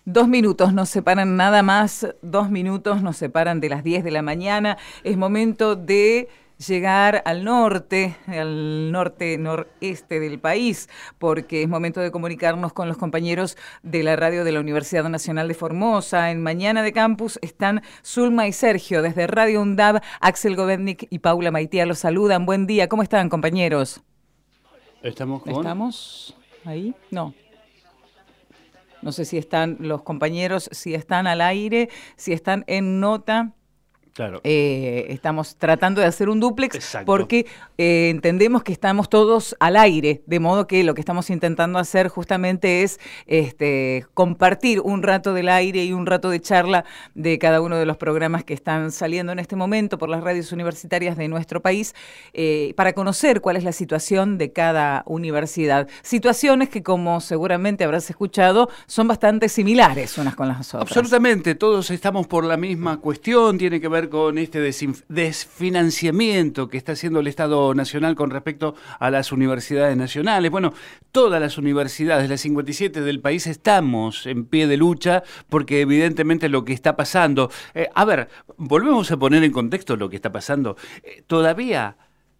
2 minutos nos separan, nada más 2 minutos nos separan de las 10 de la mañana. Es momento de llegar al norte noreste del país, porque es momento de comunicarnos con los compañeros de la radio de la Universidad Nacional de Formosa. En Mañana de Campus están Zulma y Sergio, desde Radio UNDAB, Axel Govetnik y Paula Maitía los saludan. Buen día, ¿cómo están, compañeros? ¿Estamos ahí? No. No sé si están los compañeros, si están al aire, si están en nota. Claro. Estamos tratando de hacer un dúplex. Exacto. Porque entendemos que estamos todos al aire, de modo que lo que estamos intentando hacer justamente es compartir un rato del aire y un rato de charla de cada uno de los programas que están saliendo en este momento por las radios universitarias de nuestro país, para conocer cuál es la situación de cada universidad. Situaciones que, como seguramente habrás escuchado, son bastante similares unas con las otras. Absolutamente, todos estamos por la misma cuestión, tiene que ver con este desfinanciamiento que está haciendo el Estado Nacional con respecto a las universidades nacionales. Bueno, todas las universidades, las 57 del país, estamos en pie de lucha porque evidentemente lo que está pasando... volvemos a poner en contexto lo que está pasando. Todavía...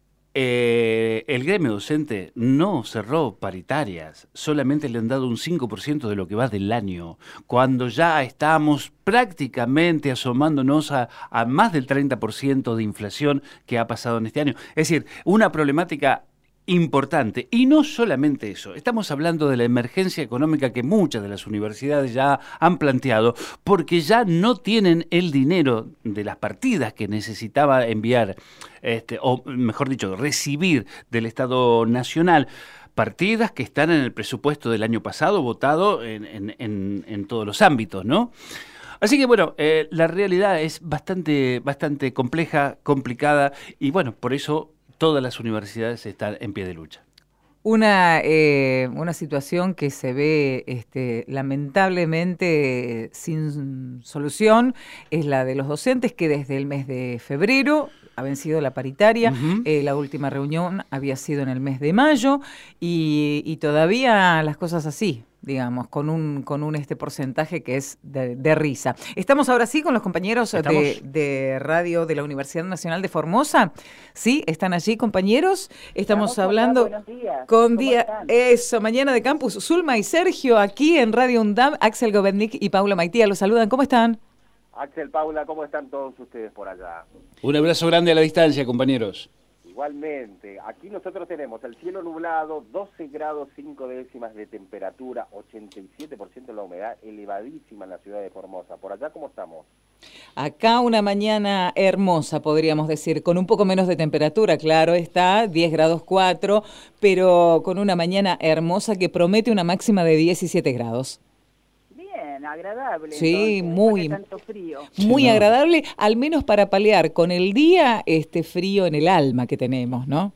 el gremio docente no cerró paritarias, solamente le han dado un 5% de lo que va del año, cuando ya estamos prácticamente asomándonos a más del 30% de inflación que ha pasado en este año. Es decir, una problemática importante. Y no solamente eso, estamos hablando de la emergencia económica que muchas de las universidades ya han planteado, porque ya no tienen el dinero de las partidas que necesitaba enviar, o mejor dicho, recibir del Estado Nacional. Partidas que están en el presupuesto del año pasado, votado en todos los ámbitos, ¿no? Así que bueno, la realidad es bastante compleja, complicada, y bueno, por eso todas las universidades están en pie de lucha. Una situación que se ve lamentablemente sin solución es la de los docentes, que desde el mes de febrero ha vencido la paritaria. La última reunión había sido en el mes de mayo y todavía las cosas así, digamos, con un porcentaje que es de risa. Estamos ahora sí con los compañeros de radio de la Universidad Nacional de Formosa. ¿Sí? ¿Están allí, compañeros? Estamos hablando con Mañana de Campus. Zulma y Sergio aquí en Radio UNDAB, Axel Govetnik y Paula Maitía los saludan. ¿Cómo están? Axel, Paula, ¿cómo están todos ustedes por allá? Un abrazo grande a la distancia, compañeros. Igualmente, aquí nosotros tenemos el cielo nublado, 12 grados 5 décimas de temperatura, 87% de la humedad, elevadísima en la ciudad de Formosa. ¿Por allá cómo estamos? Acá una mañana hermosa, podríamos decir, con un poco menos de temperatura, claro está, 10 grados 4, pero con una mañana hermosa que promete una máxima de 17 grados. Agradable. Sí, entonces, tanto frío. Muy agradable, al menos para paliar con el día este frío en el alma que tenemos, ¿no?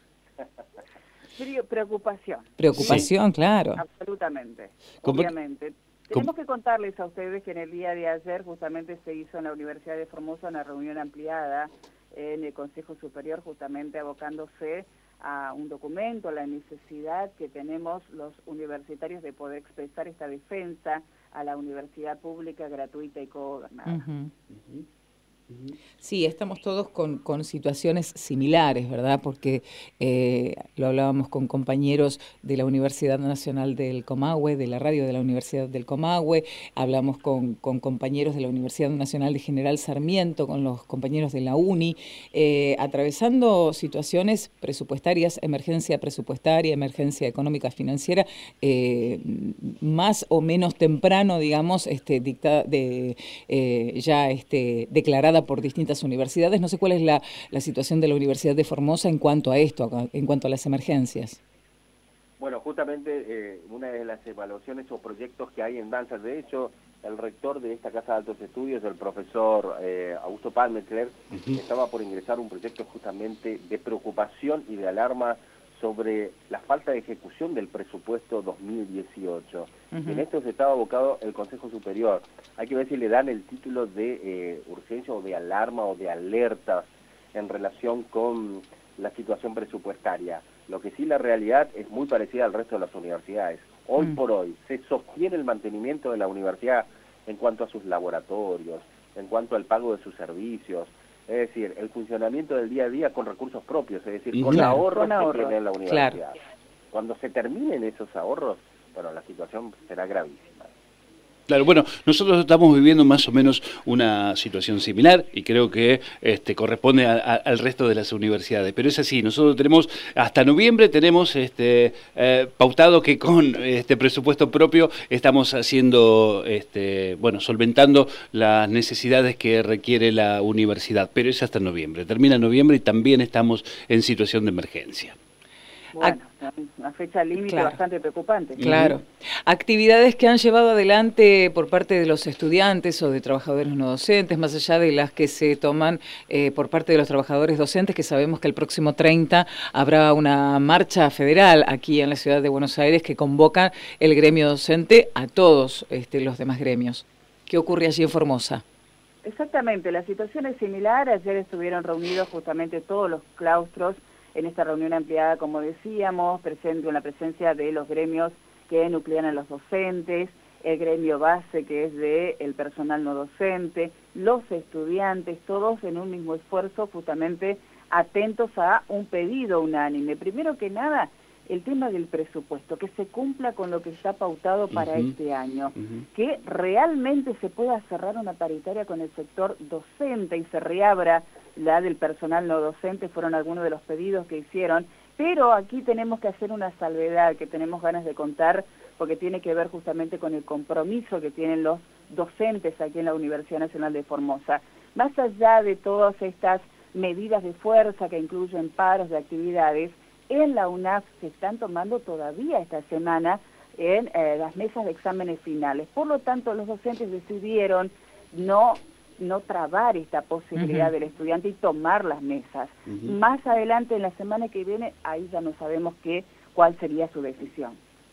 Frío, preocupación. Preocupación, sí. Claro. Absolutamente, obviamente. Tenemos que contarles a ustedes que en el día de ayer justamente se hizo en la Universidad de Formosa una reunión ampliada en el Consejo Superior, justamente abocándose a un documento, a la necesidad que tenemos los universitarios de poder expresar esta defensa a la universidad pública, gratuita y cogobernada. Sí, estamos todos con situaciones similares, ¿verdad? Porque lo hablábamos con compañeros de la Universidad Nacional del Comahue, de la radio de la Universidad del Comahue, hablamos con compañeros de la Universidad Nacional de General Sarmiento, con los compañeros de la UNI, atravesando situaciones presupuestarias, emergencia presupuestaria, emergencia económica financiera, más o menos temprano, digamos, declarada por distintas universidades. No sé cuál es la situación de la Universidad de Formosa en cuanto a esto, en cuanto a las emergencias. Bueno, justamente una de las evaluaciones o proyectos que hay en danza, de hecho, el rector de esta Casa de Altos Estudios, el profesor Augusto Palmetler, estaba por ingresar un proyecto justamente de preocupación y de alarma sobre la falta de ejecución del presupuesto 2018. Y en esto se estaba abocado el Consejo Superior. Hay que ver si le dan el título de urgencia o de alarma o de alerta en relación con la situación presupuestaria. Lo que sí, la realidad es muy parecida al resto de las universidades. hoy por hoy se sostiene el mantenimiento de la universidad en cuanto a sus laboratorios, en cuanto al pago de sus servicios, es decir, el funcionamiento del día a día con recursos propios, es decir, con ahorros que tiene la universidad. Claro. Cuando se terminen esos ahorros, bueno, la situación será gravísima. Claro, bueno, nosotros estamos viviendo más o menos una situación similar y creo que corresponde al resto de las universidades, pero es así, nosotros tenemos, hasta noviembre tenemos pautado que con presupuesto propio estamos haciendo, solventando las necesidades que requiere la universidad, pero es hasta noviembre, termina noviembre y también estamos en situación de emergencia. Bueno, una fecha límite bastante preocupante. Claro. Actividades que han llevado adelante por parte de los estudiantes o de trabajadores no docentes, más allá de las que se toman por parte de los trabajadores docentes, que sabemos que el próximo 30 habrá una marcha federal aquí en la ciudad de Buenos Aires que convoca el gremio docente a todos los demás gremios. ¿Qué ocurre allí en Formosa? Exactamente, la situación es similar. Ayer estuvieron reunidos justamente todos los claustros en esta reunión ampliada, como decíamos, con la presencia de los gremios que nuclean a los docentes, el gremio base que es del personal no docente, los estudiantes, todos en un mismo esfuerzo, justamente atentos a un pedido unánime. Primero que nada, el tema del presupuesto, que se cumpla con lo que está pautado para este año, que realmente se pueda cerrar una paritaria con el sector docente y se reabra la del personal no docente, fueron algunos de los pedidos que hicieron, pero aquí tenemos que hacer una salvedad que tenemos ganas de contar, porque tiene que ver justamente con el compromiso que tienen los docentes aquí en la Universidad Nacional de Formosa. Más allá de todas estas medidas de fuerza que incluyen paros de actividades, en la UNAF se están tomando todavía esta semana en las mesas de exámenes finales. Por lo tanto, los docentes decidieron no trabar esta posibilidad del estudiante y tomar las mesas. Más adelante, en la semana que viene, ahí ya no sabemos cuál sería su decisión.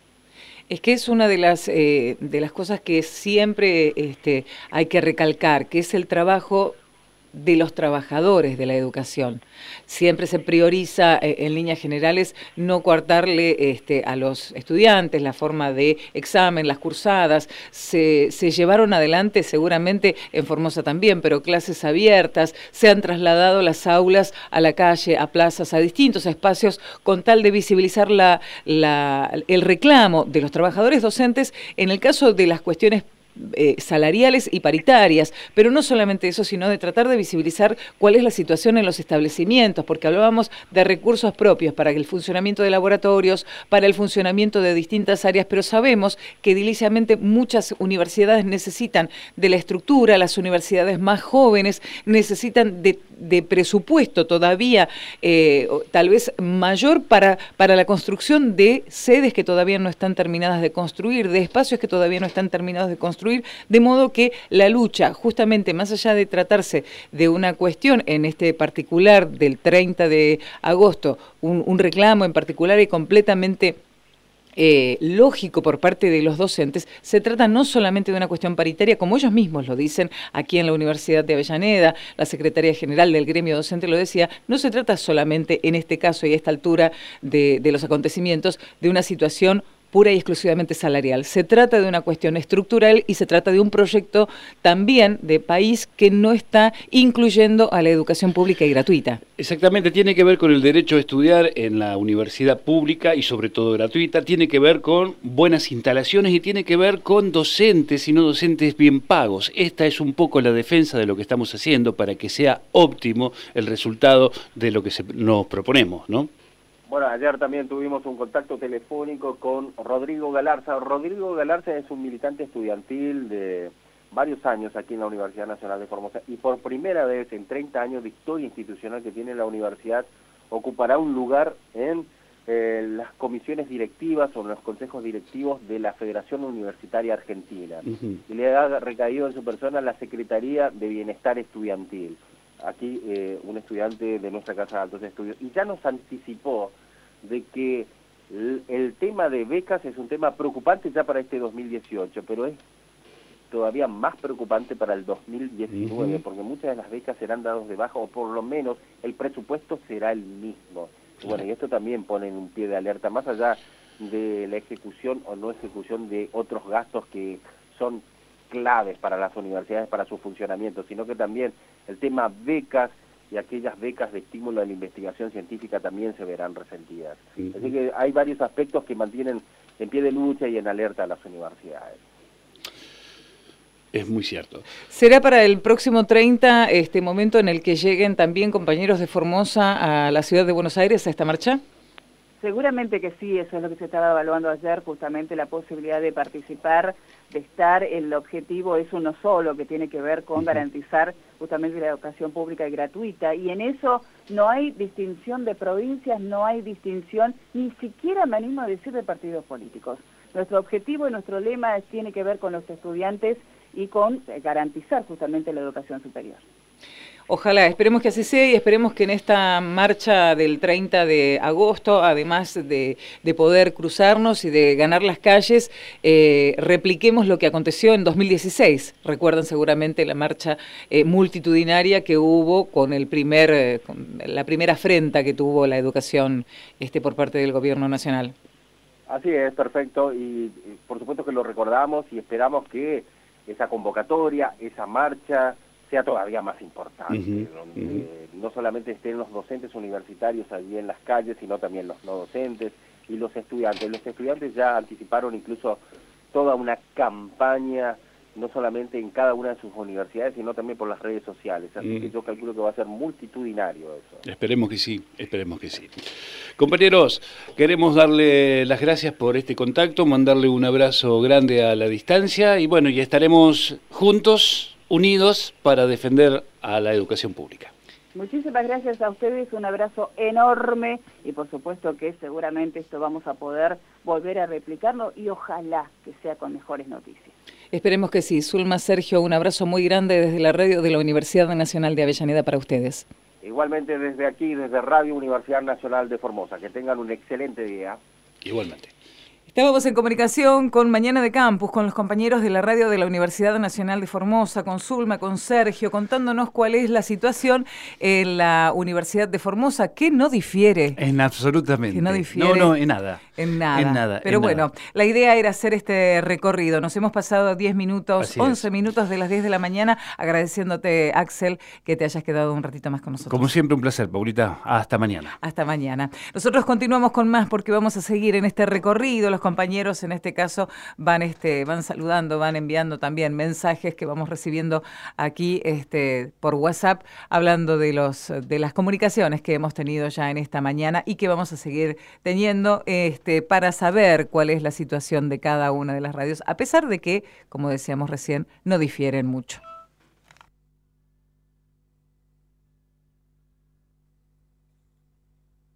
Es que es una de las cosas que siempre hay que recalcar, que es el trabajo de los trabajadores de la educación. Siempre se prioriza, en líneas generales, no coartarle a los estudiantes la forma de examen, las cursadas. Se llevaron adelante, seguramente en Formosa también, pero clases abiertas, se han trasladado las aulas a la calle, a plazas, a distintos espacios, con tal de visibilizar el reclamo de los trabajadores docentes en el caso de las cuestiones salariales y paritarias, pero no solamente eso, sino de tratar de visibilizar cuál es la situación en los establecimientos, porque hablábamos de recursos propios para el funcionamiento de laboratorios, para el funcionamiento de distintas áreas, pero sabemos que ediliciamente muchas universidades necesitan de la estructura, las universidades más jóvenes necesitan de presupuesto todavía tal vez mayor para la construcción de sedes que todavía no están terminadas de construir, de espacios que todavía no están terminados de construir, de modo que la lucha, justamente más allá de tratarse de una cuestión en este particular del 30 de agosto, un reclamo en particular y completamente lógico por parte de los docentes, se trata no solamente de una cuestión paritaria, como ellos mismos lo dicen aquí en la Universidad de Avellaneda, la Secretaría General del Gremio Docente lo decía, no se trata solamente en este caso y a esta altura de los acontecimientos de una situación pura y exclusivamente salarial. Se trata de una cuestión estructural y se trata de un proyecto también de país que no está incluyendo a la educación pública y gratuita. Exactamente, tiene que ver con el derecho a estudiar en la universidad pública y sobre todo gratuita, tiene que ver con buenas instalaciones y tiene que ver con docentes y no docentes bien pagos. Esta es un poco la defensa de lo que estamos haciendo para que sea óptimo el resultado de lo que nos proponemos, ¿no? Bueno, ayer también tuvimos un contacto telefónico con Rodrigo Galarza. Rodrigo Galarza es un militante estudiantil de varios años aquí en la Universidad Nacional de Formosa y por primera vez en 30 años de historia institucional que tiene la universidad ocupará un lugar en las comisiones directivas o en los consejos directivos de la Federación Universitaria Argentina. Y le ha recaído en su persona la Secretaría de Bienestar Estudiantil. Aquí un estudiante de nuestra Casa de Altos Estudios, y ya nos anticipó de que el tema de becas es un tema preocupante ya para este 2018, pero es todavía más preocupante para el 2019, porque muchas de las becas serán dadas de baja, o por lo menos el presupuesto será el mismo. Y bueno, y esto también pone en un pie de alerta, más allá de la ejecución o no ejecución de otros gastos que son claves para las universidades, para su funcionamiento, sino que también el tema becas y aquellas becas de estímulo a la investigación científica también se verán resentidas. Así que hay varios aspectos que mantienen en pie de lucha y en alerta a las universidades. Es muy cierto. ¿Será para el próximo 30 este momento en el que lleguen también compañeros de Formosa a la ciudad de Buenos Aires a esta marcha? Seguramente que sí, eso es lo que se estaba evaluando ayer, justamente la posibilidad de participar, de estar. El objetivo es uno solo, que tiene que ver con garantizar justamente la educación pública y gratuita, y en eso no hay distinción de provincias, no hay distinción, ni siquiera me animo a decir de partidos políticos. Nuestro objetivo y nuestro lema tiene que ver con los estudiantes y con garantizar justamente la educación superior. Ojalá, esperemos que así sea y esperemos que en esta marcha del 30 de agosto, además de poder cruzarnos y de ganar las calles, repliquemos lo que aconteció en 2016. Recuerdan seguramente la marcha multitudinaria que hubo con con la primera afrenta que tuvo la educación por parte del gobierno nacional. Así es, perfecto, y por supuesto que lo recordamos y esperamos que esa convocatoria, esa marcha, sea todavía más importante, donde no solamente estén los docentes universitarios allí en las calles, sino también los no docentes y los estudiantes. Los estudiantes ya anticiparon incluso toda una campaña, no solamente en cada una de sus universidades, sino también por las redes sociales. Así que yo calculo que va a ser multitudinario eso. Esperemos que sí, esperemos que sí. Compañeros, queremos darle las gracias por este contacto, mandarle un abrazo grande a la distancia y bueno, ya estaremos juntos, unidos para defender a la educación pública. Muchísimas gracias a ustedes, un abrazo enorme y por supuesto que seguramente esto vamos a poder volver a replicarlo y ojalá que sea con mejores noticias. Esperemos que sí. Zulma, Sergio, un abrazo muy grande desde la radio de la Universidad Nacional de Avellaneda para ustedes. Igualmente desde aquí, desde Radio Universidad Nacional de Formosa. Que tengan un excelente día. Igualmente. Estábamos en comunicación con Mañana de Campus, con los compañeros de la radio de la Universidad Nacional de Formosa, con Zulma, con Sergio, contándonos cuál es la situación en la Universidad de Formosa, que no difiere. En absolutamente. Que no difiere. No, en nada. En nada. En nada. Pero bueno, la idea era hacer este recorrido. Nos hemos pasado 10 minutos, Así 11 es. minutos de las 10 de la mañana, agradeciéndote, Axel, que te hayas quedado un ratito más con nosotros. Como siempre, un placer, Paulita. Hasta mañana. Hasta mañana. Nosotros continuamos con más porque vamos a seguir en este recorrido. Los compañeros en este caso van saludando, van enviando también mensajes que vamos recibiendo aquí por WhatsApp, hablando de las comunicaciones que hemos tenido ya en esta mañana y que vamos a seguir teniendo para saber cuál es la situación de cada una de las radios, a pesar de que, como decíamos recién, no difieren mucho.